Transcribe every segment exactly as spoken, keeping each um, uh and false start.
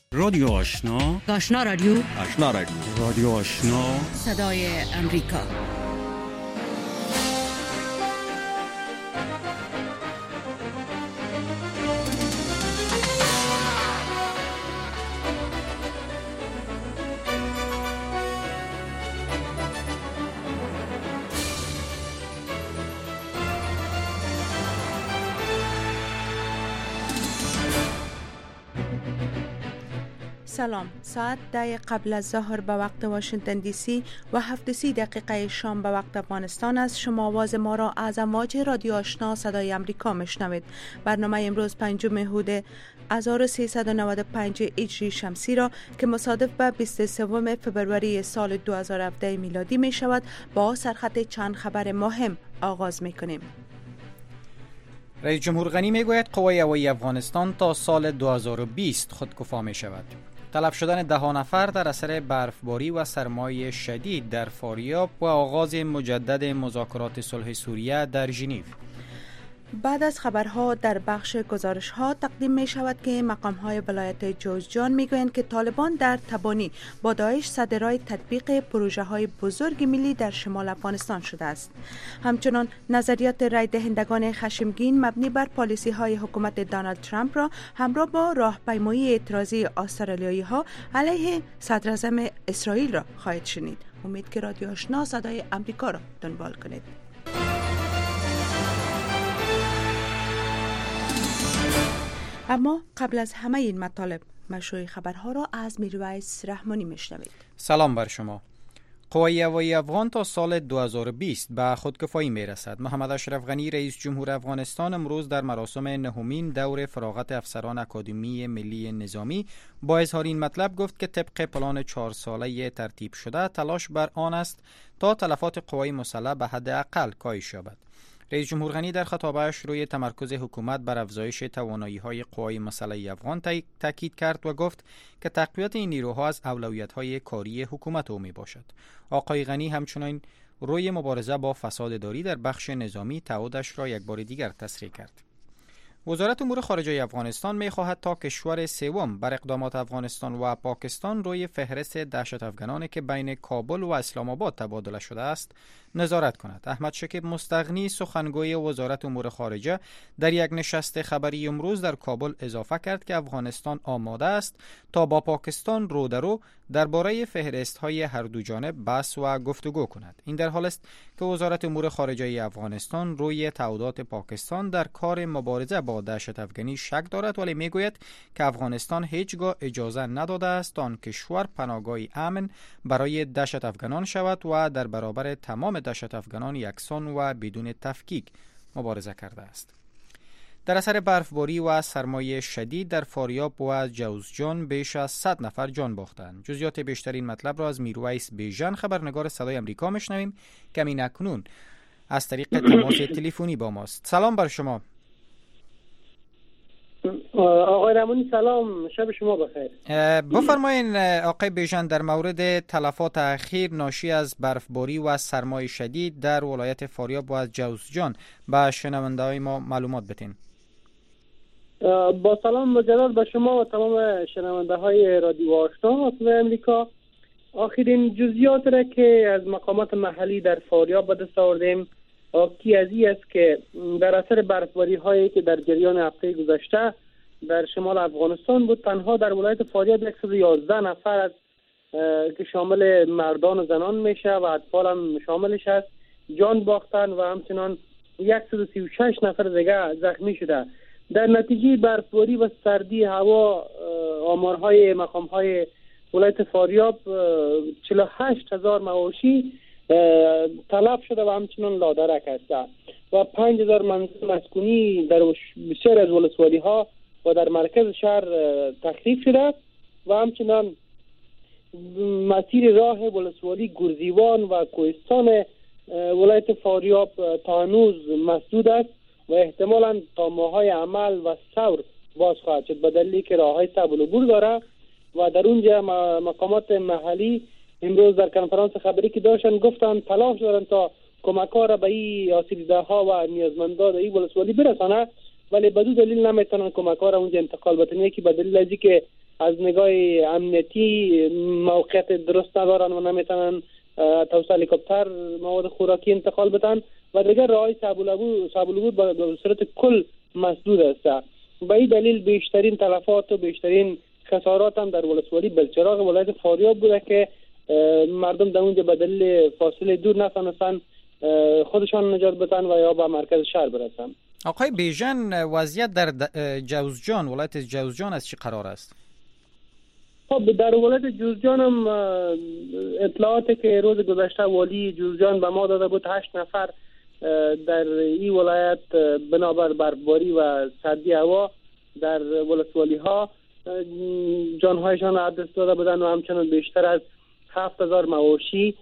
رادیو آشنا، آشنا رادیو، آشنا رادیو، رادیو آشنا، صدای امریکا. سلام. ساعت ده قبل از ظهر به وقت واشنگتن دی سی و هفت سی دقیقه شام به وقت افغانستان است. شما آواز ما را از امواج رادیو آشنا صدای امریکا میشنوید. برنامه امروز پنجم مهود هزار و سیصد و نود و پنج هجری شمسی را که مصادف به بیست و سوم فبروری سال دو هزار و هفده میلادی می شود با سرخط چند خبر مهم آغاز می کنیم. رئیس جمهور غنی می گوید قوای هوایی افغانستان تا سال دو هزار و بیست خودکفا می شود. تلف شدن ده نفر در اثر برفباری و سرمای شدید در فاریاب و آغاز مجدد مذاکرات صلح سوریه در ژنو. بعد از خبرها در بخش گزارش‌ها تقدیم می شود که مقام‌های ولایت جوزجان می گویند که طالبان در تبانی با داعش صدرای تطبیق پروژه‌های بزرگ ملی در شمال افغانستان شده است. همچنان نظریات رای دهندگان خشمگین مبنی بر پالیسی‌های حکومت دونالد ترامپ را همراه با راهپیمایی اعتراضی استرالیایی‌ها علیه صدراعظم اسرائیل را خواهید شنید. امید که رادیو آشنا صدای آمریکا را دنبال کنید. اما قبل از همه این مطالب مشروع خبرها را از میرویس رحمانی میشنوید. سلام بر شما. قوای هوایی افغان تا سال دو هزار و بیست به خودکفایی میرسد. محمد اشرف غنی رئیس جمهور افغانستان امروز در مراسم نهمین دور فراغت افسران اکادمی ملی نظامی با اظهار این مطلب گفت که طبق پلان چهار ساله ترتیب شده تلاش بر آن است تا تلفات قوای مسلح به حد اقل کاهش یابد. رئیس جمهور غنی در خطابش روی تمرکز حکومت بر افزایش توانایی‌های قوای مسلح افغان تاکید کرد و گفت که تقویت این نیروها از اولویت‌های کاری حکومت او میباشد. آقای غنی همچنین روی مبارزه با فساد داری در بخش نظامی تعهدش را یک بار دیگر تصریح کرد. وزارت امور خارجه افغانستان می‌خواهد تا کشور سوم بر اقدامات افغانستان و پاکستان روی فهرست دهشت افغانانی که بین کابل و اسلام آباد تبادله شده است نظارت کند. احمد شکیب مستغنی سخنگوی وزارت امور خارجه در یک نشست خبری امروز در کابل اضافه کرد که افغانستان آماده است تا با پاکستان رو در رو درباره فهرست‌های هر دو جانب بحث و گفتگو کند. این در حال است که وزارت امور خارجه افغانستان روی تعهدات پاکستان در کار مبارزه با دهشت افغانی شک دارد، ولی میگوید که افغانستان هیچگاه اجازه نداده است آن کشور پناهگاه امن برای دهشت افغانان شود و در برابر تمام دهشت افغانان یکسان و بدون تفکیک مبارزه کرده است. در اثر برفباری و سرمای شدید در فاریاب و جوزجان بیش از صد نفر جان باختند. جزئیات بیشتر این مطلب را از میرویس بیژن خبرنگار صدای آمریکا میشنویم که همین اکنون از طریق تماس تلفنی با ماست. سلام بر شما. آقای رحمانی سلام، شب شما بخیر. بفرمایین آقای بیژن در مورد تلفات اخیر ناشی از برفباری و سرمای شدید در ولایت فاریاب و از جوزجان به شنونده های ما معلومات بدین. با سلام مجدد به شما و تمام شنونده های رادیو آشنا و صدای امریکا. آخرین جزئیات را که از مقامات محلی در فاریاب به دست آوردیم حاکی از این است که در اثر برفباری هایی که در جریان هفته گذشته در شمال افغانستان بود، تنها در ولایت فاریاب صد و یازده نفر از که شامل مردان و زنان میشه و اطفال هم شاملش است جان باختن و همچنان صد و سی و شش نفر دیگه زخمی شده. در نتیجه برفباری و سردی هوا آمارهای مقامهای ولایت فاریاب چهل و هشت هزار مواشی تلف شده و همچنان لادرک هسته و پنج هزار منزل مسکونی در بسیار از ولسوالی ها و در مرکز شهر تخریب شده و همچنان مسیر راه ولسوالی گرزیوان و کوهستان ولایت فاریاب تا هنوز مسدود است و احتمالاً تا ماهای عمل و ثور باز خواهد شد به دلیلی که راههای صعب العبور داره و در اونجا مقامات محلی امروز در کنفرانس خبری که داشتن گفتن تلاش دارن تا کمک‌ها را به این آسیب‌دیده‌ها و نیازمندان این ولسوالی برسانه، ولی به دو دلیل نمیتونن کمک‌ها را اونجا انتقال بتونن. یکی به دلیل از اینکه از نگاه امنیتی موقعیت درست ندارن و نمیتونن توسط هلیکوپتر مواد خوراکی انتقال بدن و دیگر راههای صابلوبود به صورت کل مسدود است. به این دلیل بیشترین تلفات و بیشترین خسارات هم در ولسوالی بلچراغ ولایت فاریاب بوده که مردم در اونجا به دلیل فاصله دور نتونستن خودشان نجات بدن و یا به مرکز شهر برسن. آقای بیژن، وضعیت در جوزجان، ولایت جوزجان از چی قرار است؟ خب در ولایت جوزجان هم اطلاعاتی که روز گذشته والی جوزجان به ما داده بود، هشت نفر در این ولایت بنابر برفباری و سردی هوا در ولسوالی ها جانهایشان را دست داده بودن و همچنان بیشتر از هفت هزار مواشی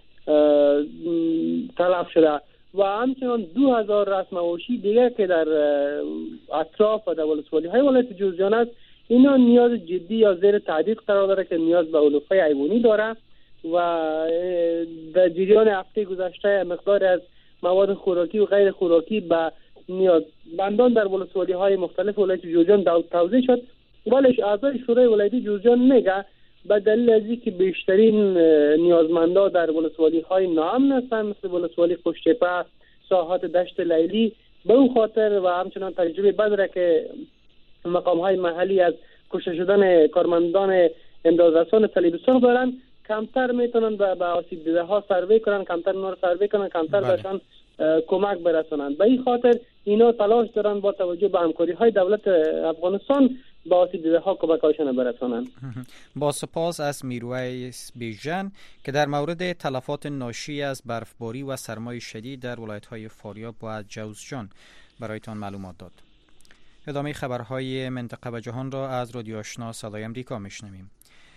تلف شده و همچنان دو هزار راس مواشی دیگر که در اطراف و در ولسوالی های ولایت جوزجان است، اینا نیاز جدی یا زیر تعدیق قرار داره که نیاز به علوفه حیوانی داره و در جریان هفته گذشته مقدار از مواد خوراکی و غیر خوراکی به نیازمندان در ولسوالی های مختلف ولایت جوزجان توزیع شد. ولی اعضای شورای ولایتی جوزجان میگه به دلیل از اینکه بیشترین نیازمندا در ولسوالی های ناامن هستند، مثل ولسوالی قشتپه، ساحات دشت لیلی، به اون خاطر و همچنان تجربه بدره که مقام های محلی از کشته شدن کارمندان امدادرسان صلیب سرخ دارن، کمتر میتونن به آسیب دیده ها سروی کنن، کمتر اونا رو سروی کنن، کمتر بهشان کمک برسونن. به این خاطر اینا تلاش دارن با توجه به همکاری های دولت افغانستان با آسیب دیده ها کمک هاشون برسونن. با سپاس از میرویس بیژن که در مورد تلفات ناشی از برفباری و سرمای شدید در ولایت های فاریاب و جوزجان برایتان معلومات داد. ادامه خبرهای منطقه و جهان را از رادیو آشنا صدای امریکا میشنویم.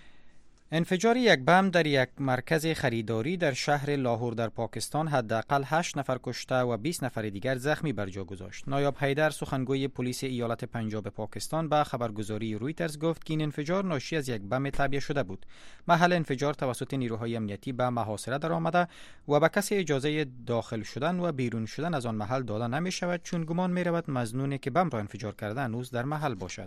انفجار یک بم در یک مرکز خریداری در شهر لاهور در پاکستان حداقل هشت نفر کشته و بیست نفر دیگر زخمی بر جا گذاشت. نایب حیدر، سخنگوی پلیس ایالت پنجاب پاکستان، به خبرگزاری رویترز گفت که این انفجار ناشی از یک بم تعبیه شده بود. محل انفجار توسط نیروهای امنیتی به محاصره درآمده و به کسی اجازه داخل شدن و بیرون شدن از آن محل داده نمی شود، چون گمان می رود مظنونی که بم را انفجار کرده هنوز در محل باشد.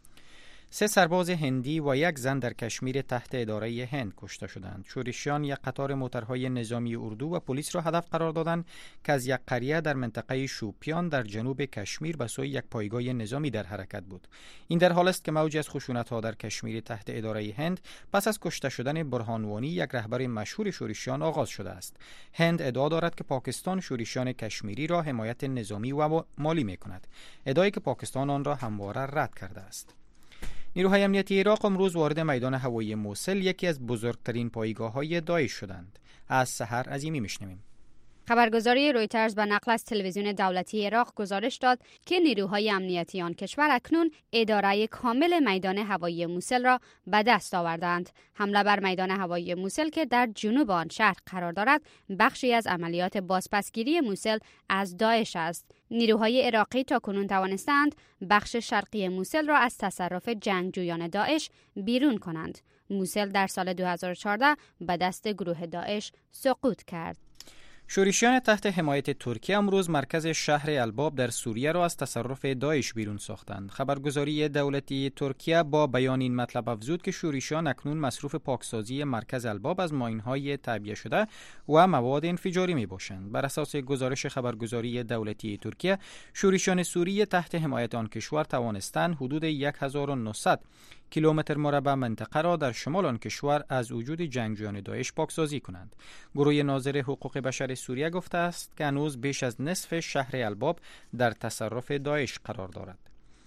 سه سرباز هندی و یک زن در کشمیر تحت اداره هند کشته شدند. شورشیان یک قطار موترهای نظامی اردو و پلیس را هدف قرار دادند که از یک قریه در منطقه شوپیان در جنوب کشمیر به سوی یک پایگاه نظامی در حرکت بود. این در حالی است که موجی از خشونت‌ها در کشمیر تحت اداره هند پس از کشته شدن برهان وانی، یک رهبر مشهور شورشیان، آغاز شده است. هند ادعا دارد که پاکستان شورشیان کشمیری را حمایت نظامی و مالی می‌کند، ادعایی که پاکستان آن را همواره رد کرده است. نیروهای امنیتی عراق امروز وارد میدان هوایی موصل، یکی از بزرگترین پایگاه‌های داعش شدند. از سحر عظیمی میشنویم. خبرگزاری رویترز به نقل از تلویزیون دولتی عراق گزارش داد که نیروهای امنیتی آن کشور اکنون اداره کامل میدان هوایی موصل را به دست آوردند. حمله بر میدان هوایی موصل که در جنوب آن شهر قرار دارد، بخشی از عملیات بازپسگیری موصل از داعش است. نیروهای عراقی تاکنون توانستند بخش شرقی موصل را از تصرف جنگجویان داعش بیرون کنند. موصل در سال دو هزار و چهارده به دست گروه داعش سقوط کرد. شورشیان تحت حمایت ترکیه امروز مرکز شهر الباب در سوریه را از تصرف داعش بیرون ساختند. خبرگزاری دولتی ترکیه با بیان این مطلب افزود که شورشیان اکنون مصروف پاکسازی مرکز الباب از ماین‌های تعبیه شده و مواد انفجاری میباشند. بر اساس گزارش خبرگزاری دولتی ترکیه، شورشیان سوریه تحت حمایت آن کشور توانستند حدود هزار و نهصد کیلومتر مربع منطقه را در شمال آن کشور از وجود جنگجویان داعش پاکسازی کنند. گروه ناظر حقوق بشر سوریه گفته است که هنوز بیش از نصف شهر الباب در تصرف داعش قرار دارد.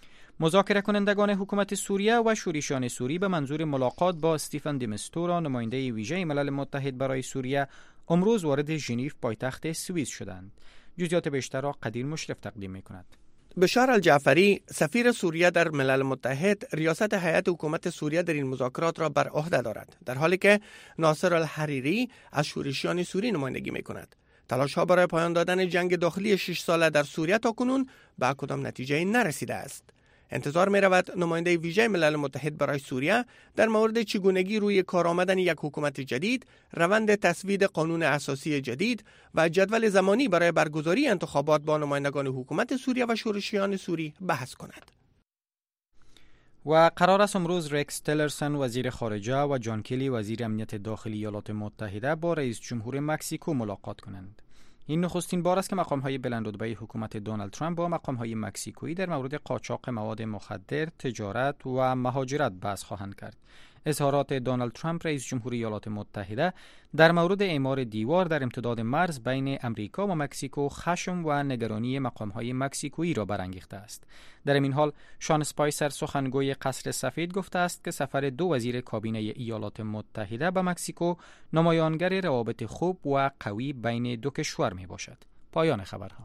مذاکره کنندگان حکومت سوریه و شورشیان سوری به منظور ملاقات با استیفن دی مستورا، نماینده ویژه ملل متحد برای سوریه، امروز وارد ژنو پایتخت سوئیس شدند. جزئیات بیشتر را قدیر مشرف تقدیم می‌کند. بشار الجعفری، سفیر سوریه در ملل متحد، ریاست هیئت حکومت سوریه در این مذاکرات را بر عهده دارد، در حالی که ناصر الحریری از شورشیان سوری نمایندگی می‌کند. تلاش‌ها برای پایان دادن جنگ داخلی شش ساله در سوریه تاکنون به کدام نتیجه نرسیده است. انتظار می رود نماینده ویژه ملل متحد برای سوریه در مورد چگونگی روی کار آمدن یک حکومت جدید، روند تصویب قانون اساسی جدید و جدول زمانی برای برگزاری انتخابات با نمایندگان حکومت سوریه و شورشیان سوری بحث کند. و قرار است امروز رکس تیلرسون وزیر خارجه و جان کلی وزیر امنیت داخلی ایالات متحده با رئیس جمهور مکزیکو ملاقات کنند. این نخستین بار است که مقام‌های بلندرتبه حکومت دونالد ترامپ با مقام‌های مکزیکویی در مورد قاچاق مواد مخدر، تجارت و مهاجرت بحث خواهند کرد. اظهارات دونالد ترامپ رئیس جمهور ایالات متحده در مورد اعمار دیوار در امتداد مرز بین امریکا و مکزیکو خشم و نگرانی مقام‌های مکزیکویی را برانگیخته است. در این حال شان اسپایسر سخنگوی قصر سفید گفته است که سفر دو وزیر کابینه ایالات متحده به مکزیکو نمایانگر روابط خوب و قوی بین دو کشور می باشد. پایان خبرها.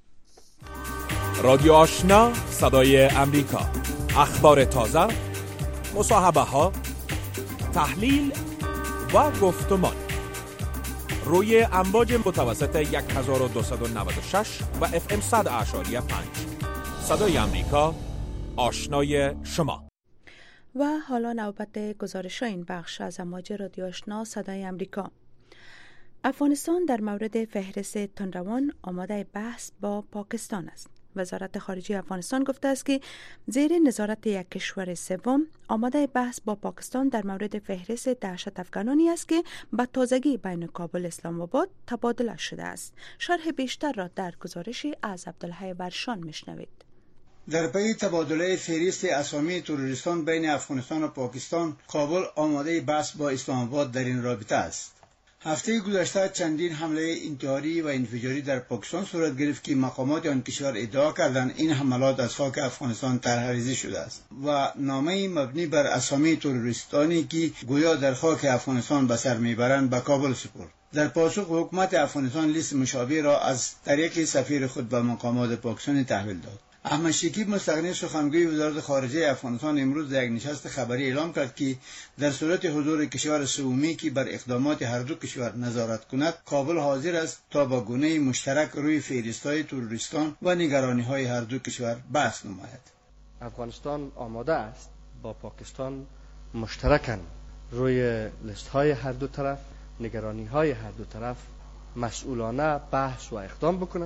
رادیو آشنا صدای امریکا، اخبار تازه، مصاحبه ها، تحلیل و گفتمان روی امواج متوسط هزار و دویست و نود و شش و اف ام صد اعشاری پنج. صدای امریکا، آشنای شما. و حالا نوبت گزارش این بخش از امواج رادیو آشنا صدای امریکا. افغانستان در مورد فهرست تندروان آماده بحث با پاکستان است. وزارت خارجه افغانستان گفته است که زیر نظارت یک کشور سوم آماده بحث با پاکستان در مورد فهرست دهشت افغانانی است که به تازگی بین کابل اسلام آباد تبادله شده است. شرح بیشتر را در گزارشی از عبدالحی ورشان میشنوید. در پی تبادله فهرست اسامی تروریستان بین افغانستان و پاکستان، کابل آماده بحث با اسلام آباد در این رابطه است. هفته گذشته چندین حمله انتحاری و انفجاری در پاکستان صورت گرفت که مقامات آن کشور ادعا کردند این حملات از خاک افغانستان طرحریزی شده است و نامه مبنی بر اسامی تروریستانی که گویا در خاک افغانستان به سر میبرند به کابل سپرد. در پاسخ حکومت افغانستان لیست مشابه را از طریق سفیر خود به مقامات پاکستانی تحویل داد. احمد شکیب مستقنی سخنگوی وزارت خارجه افغانستان امروز در یک نشست خبری اعلام کرد که در صورت حضور کشور سومی که بر اقدامات هر دو کشور نظارت کند، کابل حاضر است تا با گونه مشترک روی فهرست‌های تروریستان و نگرانی‌های هر دو کشور بحث نماید. افغانستان آماده است با پاکستان مشترکاً روی لیست‌های هر دو طرف، نگرانی‌های هر دو طرف مسئولانه بحث و اقدام بکنه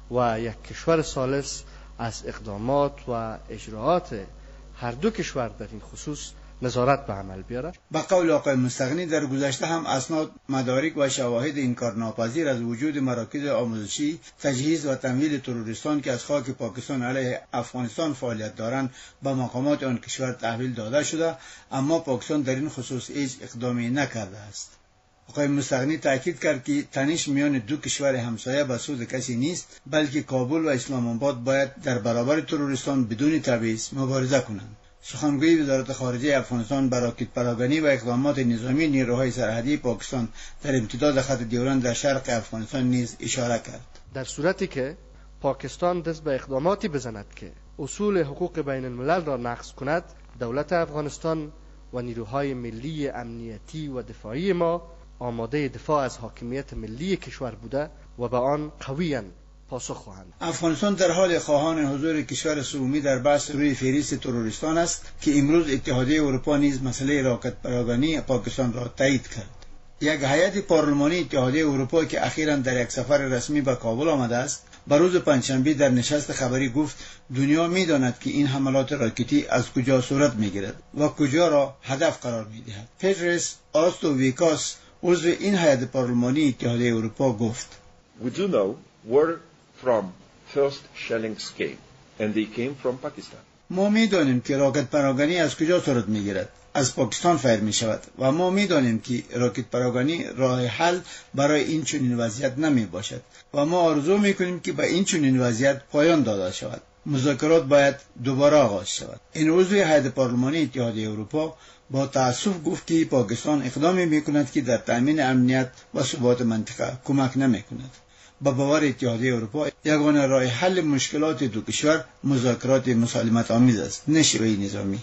و یک کشور ثالث از اقدامات و اجراعات هر دو کشور در این خصوص نظارت به عمل بیاره. به قول آقای مستغنی در گذشته هم اسناد، مدارک و شواهد انکارناپذیر از وجود مراکز آموزشی، تجهیز و تمویل تروریستان که از خاک پاکستان علیه افغانستان فعالیت دارند به مقامات آن کشور تحویل داده شده، اما پاکستان در این خصوص هیچ اقدامی نکرده است. آقای مستغنی تاکید کرد که تنش میان دو کشور همسایه به سود کسی نیست، بلکه کابل و اسلام آباد باید در برابر تروریستان بدون تبعیض مبارزه کنند. سخنگوی وزارت خارجه افغانستان بر راکت پراگانی و اقدامات نظامی نیروهای سرحدی پاکستان در امتداد خط دیوران در شرق افغانستان نیز اشاره کرد. در صورتی که پاکستان دست به اقداماتی بزند که اصول حقوق بین الملل را نقض کند، دولت افغانستان و نیروهای ملی امنیتی و دفاعی ما آماده دفاع از حاکمیت ملی کشور بوده و به آن قویاً پاسخ خواهند. افغانستان در حال خواهان حضور کشور سومی در بحث روی فهرست تروریستان است که امروز اتحادیه اروپا نیز مسئله راکت پراگانی پاکستان را تایید کرد. یک هیئت پارلمانی اتحادیه اروپا که اخیراً در یک سفر رسمی به کابل آمده است، به روز پنجشنبه در نشست خبری گفت دنیا می‌داند که این حملات راکتی از کجا صورت می‌گیرد و کجا را هدف قرار می‌دهد. پترس آستوویکاس عضو این هیئت پارلمانی اتحادیه اروپا گفت: We do know where from first shellings came and they came from Pakistan. ما می‌دانیم که راکت پراگانی از کجا صورت می‌گیرد، از پاکستان فایر می‌شود و ما می‌دانیم که راکت پراگانی راه حل برای این چنین وضعیت نمی‌باشد و ما آرزو می‌کنیم که به این چنین وضعیت پایان داده شود. مذاکرات باید دوباره آغاز شود. این عضو هیئت پارلمانی اتحادیه اروپا با تأسف گفت که پاکستان اقدامی می‌کند که در تأمین امنیت و ثبات منطقه کمک نمی‌کند. با باور اتحادیه اروپا یگانه راه حل مشکلات دو کشور مذاکرات مسالمت آمیز است، نه شیوه نظامی.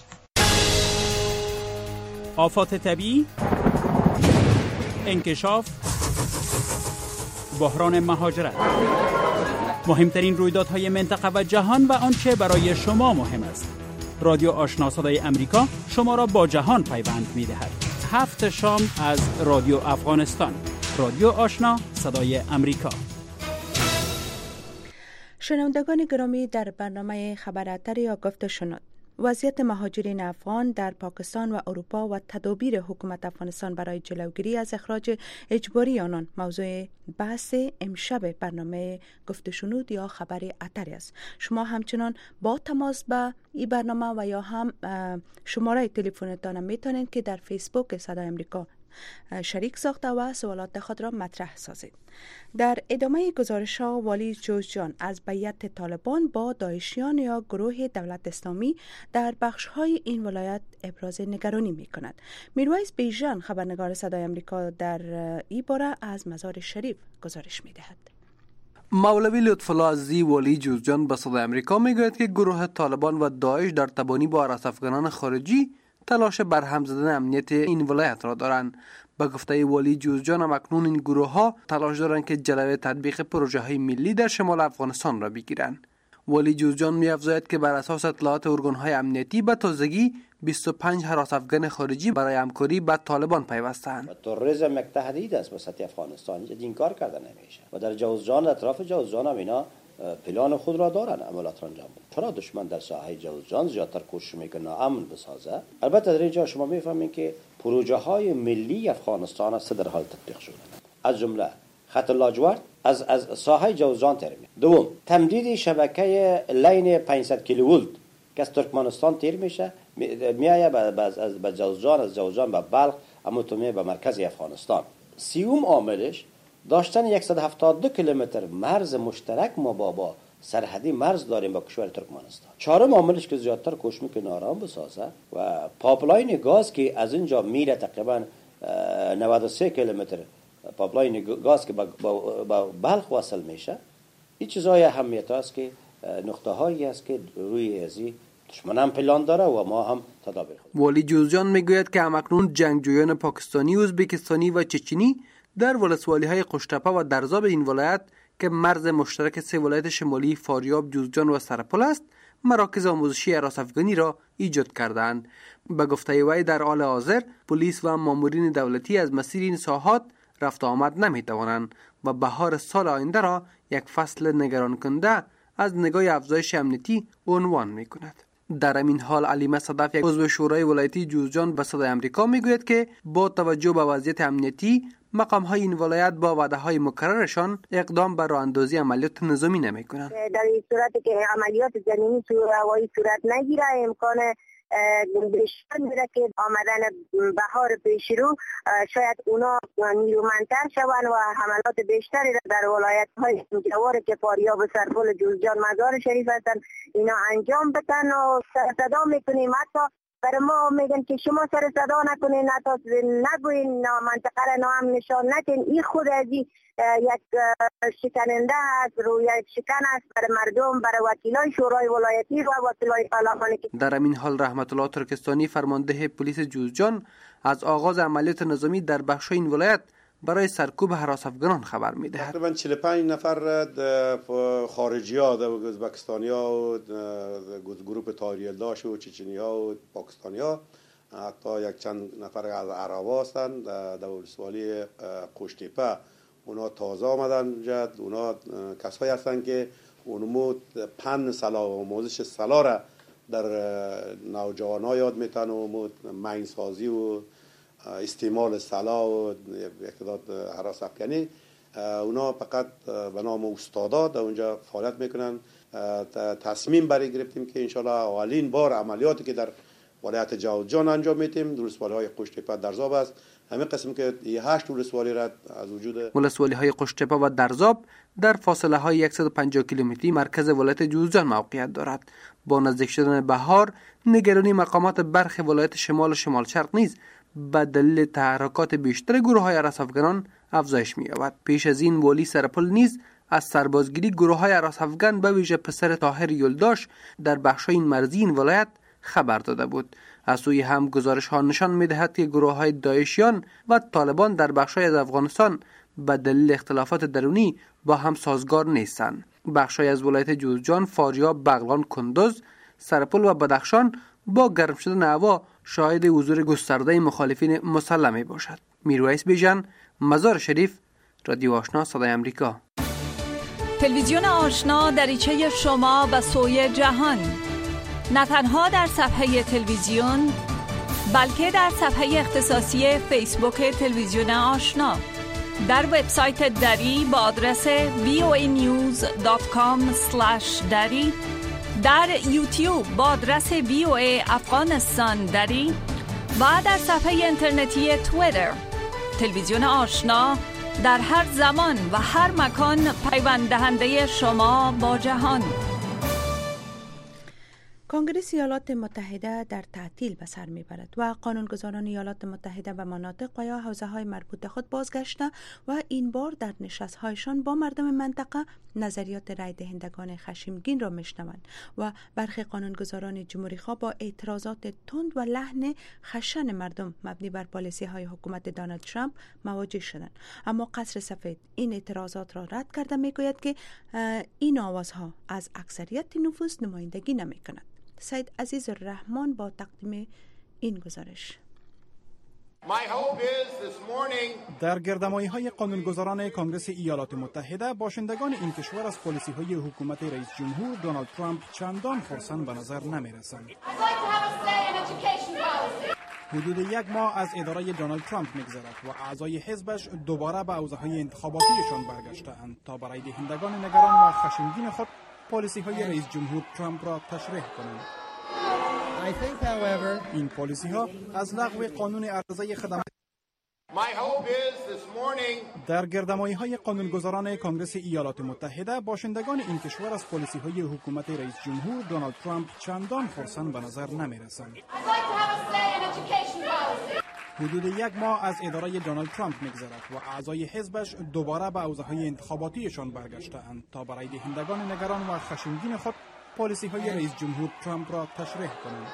آفات طبیعی، انکشاف، بحران مهاجرت، مهمترین رویدادهای منطقه و جهان و آنچه برای شما مهم است. رادیو آشنا صدای امریکا شما را با جهان پیوند می‌دهد. هفت شام از رادیو افغانستان. رادیو آشنا صدای امریکا. شنوندگان گرامی، در برنامه خبر اتری آگفته شنود. وضعیت مهاجرین افغان در پاکستان و اروپا و تدابیر حکومت افغانستان برای جلوگیری از اخراج اجباری آنان موضوع بحث امشب برنامه گفت و شنود یا خبر اتری است. شما همچنان با تماس به این برنامه و یا هم شماره تلفنتان میتونید که در فیسبوک صدای امریکا شریک ساخته و سوالات خود را مطرح سازید. در ادامه گزارش ها والی جوزجان از بیعت طالبان با داعشیان یا گروه دولت اسلامی در بخش های این ولایت ابراز نگرانی می کند. میرویس بیژن خبرنگار صدای امریکا در این باره از مزار شریف گزارش می دهد. مولوی لطفالله عزیزی والی جوزجان به صدای امریکا می گوید که گروه طالبان و داعش در تبانی با افغانان خارجی تلاش برهم زدن امنیت این ولایت را دارند. به گفته والی جوزجان هم اکنون این گروه ها تلاش دارند که جلوه تطبیق پروژه های ملی در شمال افغانستان را بگیرند. والی جوزجان می افزاید که بر اساس اطلاعات ارگان های امنیتی به تازگی بیست و پنج هراس افغان خارجی برای همکاری با طالبان پیوستند. تروریسم یک تهدید است به سطح افغانستان، این کار کرده نمیشه و در جوزجان اطراف جوزجان هم اینا پلان خود را دارن عملیات را انجام بدن. چرا دشمن در ساحه جوزجان زیادتر کوشش میکنه امن بسازه؟ البته در اینجا شما میفهمین که پروژه های ملی افغانستان است در حال تطبیق شده، از جمله خط لاجورد از از ساحه جوزجان تیر می. دوم تمدید شبکه لین پانصد کیلوولت که از ترکمنستان تیر میشه میایه از به جوزجان، از جوزجان به بلخ، اما تو می به مرکز افغانستان. سیوم عاملش داشتن صد و هفتاد و دو کیلومتر مرز مشترک ما با سرحدی مرز داریم با کشور ترکمنستان. چهارم عاملش که زیادتر کوشش میکنه آرام بسازه و پایپلاین گاز که از اینجا میره تقریبا نود و سه کیلومتر پایپلاین گاز که با بلخ وصل میشه. این چیزای اهمیت است که نقطه هایی است که روی ازی دشمن هم پلان داره و ما هم تدابیر خود. والی جوزجان میگوید که همکنون جنگجویان پاکستانی، ازبکستانی و چچنی در ولسوالی‌های قشتپه و درزاب این ولایت که مرز مشترک سه ولایت شمالی فاریاب، جوزجان و سرپل است، مراکز آموزشی هراس افغانی را ایجاد کردند. به گفته وی در حال حاضر پلیس و مامورین دولتی از مسیر این ساحات رفت آمد نمی‌توانند و بهار سال آینده را یک فصل نگران کننده از نگاه افزایش امنیتی عنوان می‌کند. در این حال علیمه صدف، یک عضو شورای ولایتی جوزجان به صدای امریکا میگوید که با توجه به وضعیت امنیتی مقام‌های این ولایت با وعده‌های مکررشان اقدام بر راه‌اندازی عملیات نظامی نمی‌کنند. در این صورتی که عملیات جنینی هوایی صورت نگیره امکان بیشتر میره که آمدن بهار پیش رو شاید اونا نیرومندتر شوند و حملات بیشتری در ولایت های جوار که فاریاب، سرپل، جوزجان، مزار شریف هستن اینا انجام بدن و سر صدا میکنیم. حتی برای ما میگن که شما سر صدا نکنین، حتی نگوین، منطقه را نام نشان ندین. این خود از یک شکننده است، روی شکن است برای مردم، برای وکیلای شورای ولایتی و وکیلای پارلمانی. در همین حال رحمت الله ترکستانی فرمانده پلیس جوزجان از آغاز عملیات نظامی در بخش این ولایت برای سرکوب هراس افغانان خبر میدهد. تقریبا چهل و پنج نفر خارجی ها، ازبکستانی ها و گروه تاریلداش و چچنی ها و پاکستانی ها، حتی یک چند نفر از عربا هستند در ولسوالی قشتیپه. اونا تازه آمدن جد، اونا کسایی هستند که اونمو پن سلا و آموزش سلا را در نوجوان ها یاد میتن و مینسازی و استعمال سلا و اقتداد هراس افغانی. اونا فقط به نام استادا در اونجا فعالیت میکنن. تصمیم برای گرفتیم که انشالله اولین بار عملیاتی که در ولایت جوزجان انجام میتیم در ولسوالی های قشتیپه درزاب است. همین قسم که هشت ولسوالی را از وجود ولسوالی های قشتیپه و درزاب در فاصله های صد و پنجاه کیلومتری مرکز ولایت جوزجان موقعیت دارد. با نزدیک شدن بهار نگرانی مقامات برخی ولایت شمال و شمال شرق نیز به دلیل تحرکات بیشتر گروه های هراس افغانان افزایش می‌یابد. پیش از این والی سرپل نیز از سربازگیری گروه های هراس افغان به ویژه پسر طاهر یلداش در بخش‌های این مرزی این ولایت خبر داده بود. از سوی هم گزارش ها نشان می‌دهد که گروه های داعشیان و طالبان در بخش‌های از افغانستان به دلیل اختلافات درونی با هم سازگار نیستند. بخش‌های از ولایت جوزجان، فاریاب، بغلان، کندوز، سرپل و بدخشان با گرم شدن هوا شاهد حضور گسترده مخالفین مسلح می باشد. میرویس بیژن، مزار شریف، رادیو آشنا صدای امریکا. تلویزیون آشنا دریچه شما به سوی جهان. نه تنها در صفحه تلویزیون بلکه در صفحه اختصاصی فیسبوک تلویزیون آشنا، در وبسایت دری با آدرس وی او ای نیوز دات کام اسلش دری، در یوتیوب با آدرس وی او ای افغانستان دری و در صفحه اینترنتی توییتر. تلویزیون آشنا در هر زمان و هر مکان پیوند دهنده شما با جهان. کنگره ایالات متحده در تعطیل به سر میبرد و قانونگذاران ایالات متحده و مناطق و یا حوزه های مربوط خود بازگشته و این بار در نشست هایشان با مردم منطقه نظریات رای دهندگان خشمگین را میشنوند و برخی قانونگذاران جمهوری خواه با اعتراضات تند و لحن خشن مردم مبنی بر پالیسی های حکومت دونالد ترامپ مواجه شدند. اما قصر سفید این اعتراضات را رد کرده میگوید که این آوازها از اکثریت نفوس نمایندگی نمیکند. سید عزیز الرحمن با تقدیم این گزارش. در گردمایی های قانونگذاران کنگره ایالات متحده، باشندگان این کشور از پالیسی های حکومت رئیس جمهور دونالد ترامپ چندان خرسند به نظر نمی رسند. حدود یک ماه از اداره دونالد ترامپ می‌گذرد و اعضای حزبش دوباره به حوزه های انتخاباتیشان برگشته‌اند تا برای دهندگان نگران و خشمگین خود پالیسی های رئیس جمهور ترامپ را تشریح کنند. این پالیسی ها از لغو قانون عرضه خدمات در گردمایی های قانونگذاران کنگره ایالات متحده، باشندگان این کشور از پالیسی های حکومت رئیس جمهور دونالد ترامپ چندان خرسند به نظر نمی رسند. حدود یک ماه از اداره دونالد ترامپ می‌گذرد و اعضای حزبش دوباره به حوزه های انتخاباتیشان برگشته‌اند تا برای دهندگان نگران و خشمگین خود پالیسی های رئیس جمهور ترامپ را تشریح کنند.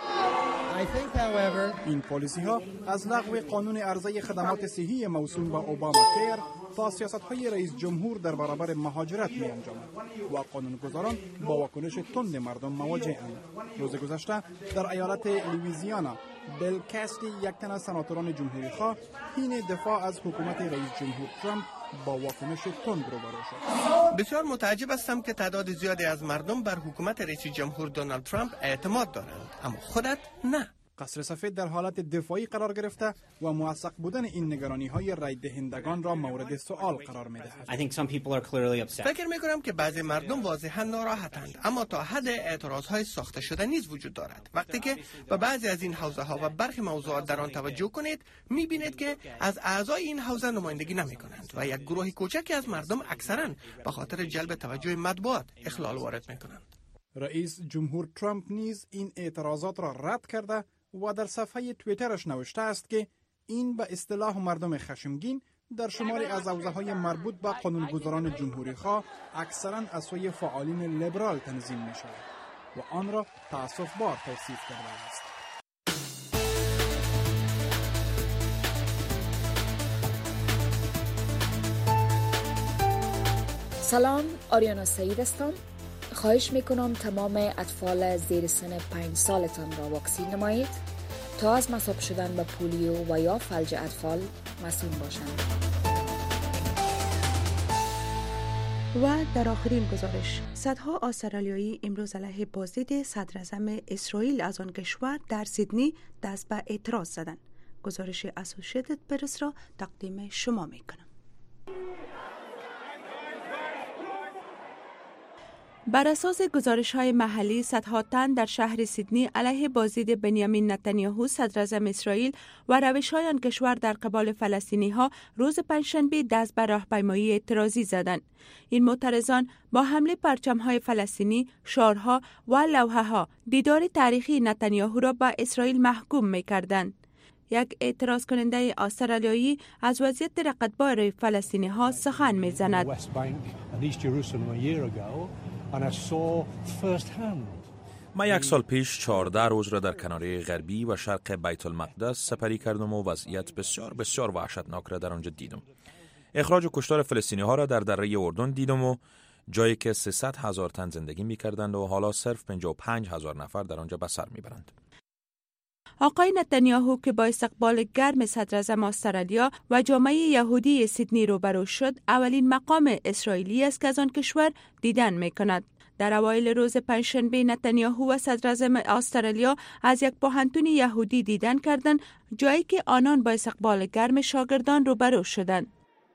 این پالیسی ها از لغو قانون عرضه خدمات صحی موسوم به اوباما کیر تا سیاست های رئیس جمهور در برابر مهاجرت می انجامد و قانونگذاران با واکنش تند مردم مواجه اند. روز گذشته در ایالت لوئیزیانا، بیل کاستی، یک تن از سناتوران جمهوری خواه، حین دفاع از حکومت رئیس جمهور ترامپ با واکنش تند روبرو شد. بسیار متعجب هستم که تعداد زیادی از مردم بر حکومت رئیس جمهور دونالد ترامپ اعتماد دارند، اما خودت نه. قصر سفید در حالت دفاعی قرار گرفته و موثق بودن این نگرانی های رای دهندگان را مورد سوال قرار می دهد. فکر می کنم که بعضی مردم واضحا ناراحتند، اما تا حد اعتراض های ساخته شده نیز وجود دارد. وقتی که به بعضی از این حوزه ها و برخی موضوعات در آن توجه کنید، می بینید که از اعضای این حوزه نمایندگی نمی کنند و یک گروه کوچکی از مردم اکثرا به خاطر جلب توجه مطبوعات اخلال وارد می کنند. رئیس جمهور ترامپ نیز این اعتراضات را رد کرده و در صفحه توییترش نوشته است که این به اصطلاح مردم خشمگین در شماری از حوزه‌های مربوط به قانونگذاران جمهوری خواه اکثراً از سوی فعالین لیبرال تنظیم می شود و آن را تأسف بار توصیف کرده است. سلام، آریانا سعید هستم. خواهش میکنم تمام اطفال زیر سن پنج سالتان را واکسین نمایید تا از مصاب شدن به پولیو و یا فلج اطفال مسئول باشند. و در آخرین گزارش، صدها استرالیایی امروز علیه بازدید صدر اعظم اسرائیل از آن کشور در سیدنی دست به اعتراض زدند. گزارش اسوسییتد پرس را تقدیم شما میکنم. بر اساس گزارش‌های محلی، صدها تن در شهر سیدنی علیه بازدید بنیامین نتانیاهو صدر اعظم اسرائیل و روش‌های آن کشور در قبال فلسطینی‌ها روز پنجشنبه دست به راهپیمایی اعتراضی زدند. این معترضان با حمله پرچم‌های فلسطینی، شعارها و لوحه‌ها دیدار تاریخی نتانیاهو را به اسرائیل محکوم می‌کردند. یک اعتراض کننده استرالیایی از وضعیت رقتبار فلسطینی‌ها سخن می‌زند. من یک سال پیش چهارده روز را در کناره غربی و شرق بیت المقدس سپری کردم و وضعیت بسیار بسیار وحشتناک را در آنجا دیدم. اخراج و کشتار فلسطینی ها را در دره اردن دیدم و جایی که سیصد هزار تن زندگی می کردند و حالا صرف پنجاه و پنج هزار نفر در آنجا به سر می برند. آقای نتانیاهو که با استقبال گرم صدر اعظم استرالیا و جامعه یهودی سیدنی روبرو شد، اولین مقام اسرائیلی است که از آن کشور دیدن می کند. در اوایل روز پنجشنبه نتانیاهو و صدراعظم استرالیا از یک پوهنتون یهودی دیدن کردند، جایی که آنان با استقبال گرم شاگردان روبرو شدند.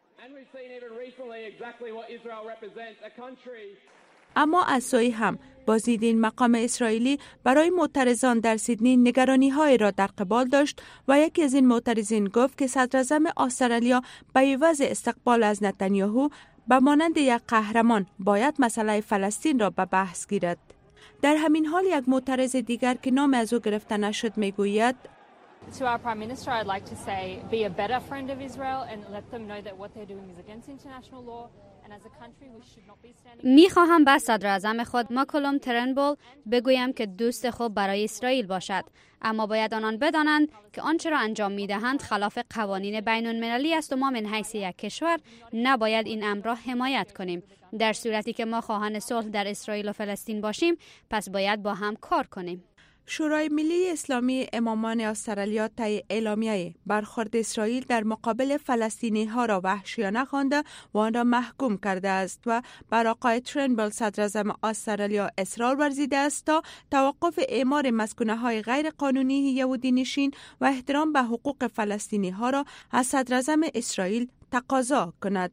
اما از سوی هم بازدید مقام اسرائیلی برای معترضان در سیدنی نگرانی‌های را در قبال داشت و یکی از این معترضین گفت که صدراعظم استرالیا به عوض استقبال از نتانیاهو به مانند یک قهرمان باید مسئله فلسطین را به بحث گیرد. در همین حال یک معترض دیگر که نام از او گرفته نشد میگوید To our Prime Minister, I'd like to say, be a better friend of Israel and let them know that what they're doing is against international law. And as a country, we should not be standing... می خواهم به صدراعظم خود ماکولم ترنبول بگویم که دوست خوب برای اسرائیل باشد، اما باید آنان بدانند که آنچه را انجام می دهند خلاف قوانین بین المللی است و ما من حیث یک کشور نباید این امر را حمایت کنیم. در صورتی که ما خواهان صلح در اسرائیل و فلسطین باشیم، پس باید با هم کار کنیم. شورای ملی اسلامی امامان استرالیا طی اعلامیه برخورد اسرائیل در مقابل فلسطینی ها را وحشیانه خوانده و آن را محکوم کرده است و بر آقای ترنبل صدراعظم استرالیا اصرار ورزیده است تا توقف اعمار مسکونه های غیر قانونی یهودی نشین و احترام به حقوق فلسطینی ها را از صدراعظم اسرائیل تقاضا کند.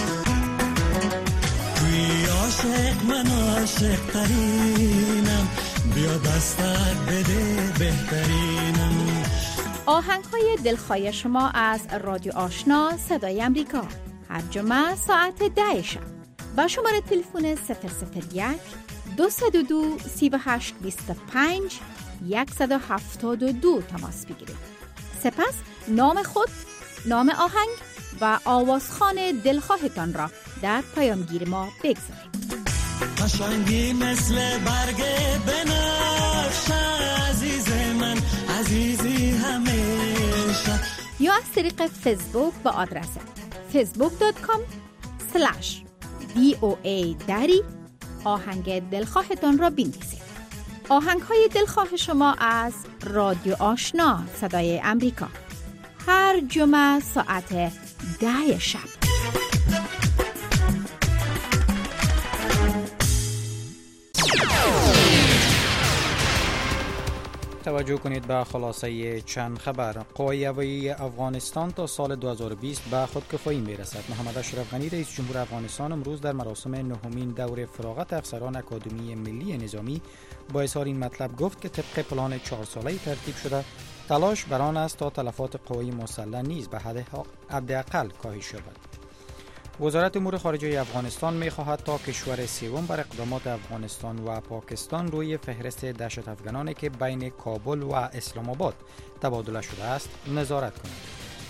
عاشق من عاشق ترینم، بیا دستک بده بهترینم. آهنگ های دلخواه شما از رادیو آشنا صدای امریکا هر جمعه ساعت ده شب با شماره تلفن صفر صفر یک دو صفر دو سه هشت دو پنج یک هفت دو تماس بگیرید. سپس نام خود، نام آهنگ و آوازخوان دلخواهتان را در پیامگیر ما بگذارید. قشنگی مثل برگ بنفشه، عزیز من عزیزی همیشه. یا از طریق فیسبوک با آدرس فیسبوک دات کام اسلش دی او ای دری آهنگ دلخواهتان را بنویسید. آهنگ های دلخواه شما از رادیو آشنا صدای امریکا هر جمعه ساعت ده شب. توجه کنید به خلاصه چند خبر. قوای هوایی افغانستان تا سال دو هزار و بیست به خودکفایی میرسد. محمد اشرف غنی رئیس جمهور افغانستان امروز در مراسم نهمین دور فراغت افسران اکادمی ملی نظامی با اظهار این مطلب گفت که طبق پلان چهار ساله‌ای ترتیب شده تلاش بر آن است تا تلفات قوای مسلح نیز به حداقل کاهش یابد. وزارت امور خارجه افغانستان می‌خواهد تا کشور سوم بر اقدامات افغانستان و پاکستان روی فهرست دهشت افغانانی که بین کابل و اسلام آباد تبادله شده است نظارت کند.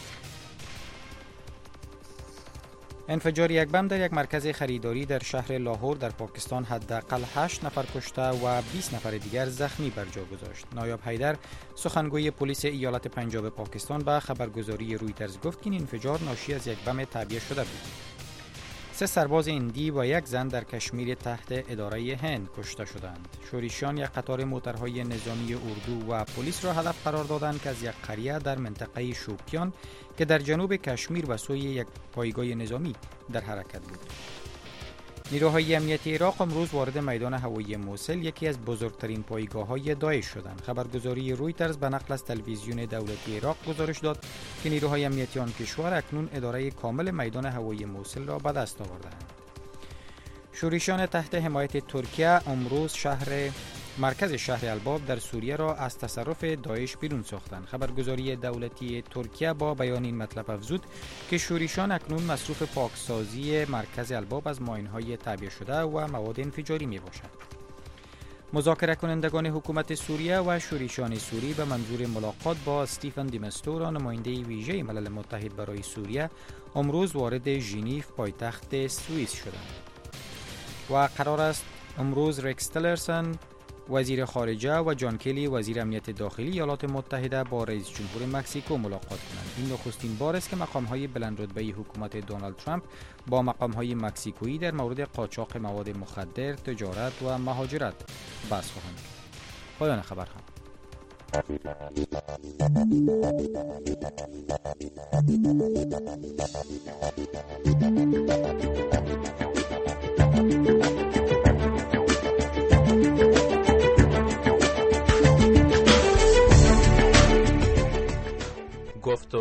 انفجار یک بم در یک مرکز خریداری در شهر لاهور در پاکستان حداقل هشت نفر کشته و بیست نفر دیگر زخمی بر جا گذاشت. نایب حیدر سخنگوی پلیس ایالت پنجاب پاکستان به خبرگزاری رویترز گفت که این انفجار ناشی از یک بم تعبیه شده بود. سه سرباز هندی و یک زن در کشمیر تحت اداره هند کشته شدند. شورشیان یک قطار موترهای نظامی اردو و پلیس را هدف قرار دادند که از یک قریه در منطقه شوپیان که در جنوب کشمیر و سوی یک پایگاه نظامی در حرکت بود. نیروهای امنیتی عراق امروز وارد میدان هوایی موصل، یکی از بزرگترین پایگاه‌های داعش شدند. خبرگزاری رویترز به نقل از تلویزیون دولتی عراق گزارش داد که نیروهای امنیتی آن کشور اکنون اداره کامل میدان هوایی موصل را به دست آورده‌اند. شورشیان تحت حمایت ترکیه امروز شهر مرکز شهر الباب در سوریه را از تصرف داعش بیرون ساختند. خبرگزاری دولتی ترکیه با بیان این مطلب افزود که شورشیان اکنون مصروف پاکسازی مرکز الباب از ماین‌های تعبیه شده و مواد انفجاری میباشد. مذاکره کنندگان حکومت سوریه و شورشیان سوری به منظور ملاقات با استیفن دیمستور، نماینده ویژه ملل متحد برای سوریه، امروز وارد ژنو پایتخت سوئیس شدند و قرار است امروز رکس تیلرسن وزیر خارجه و جان کلی وزیر امنیت داخلی ایالات متحده با رئیس جمهور مکزیکو ملاقات کنند. این نخستین بار است که مقام‌های بلندرتبه حکومت دونالد ترامپ با مقام‌های مکزیکویی در مورد قاچاق مواد مخدر، تجارت و مهاجرت بحث خواهند کرد. پایان خبرها.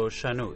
رو شنود.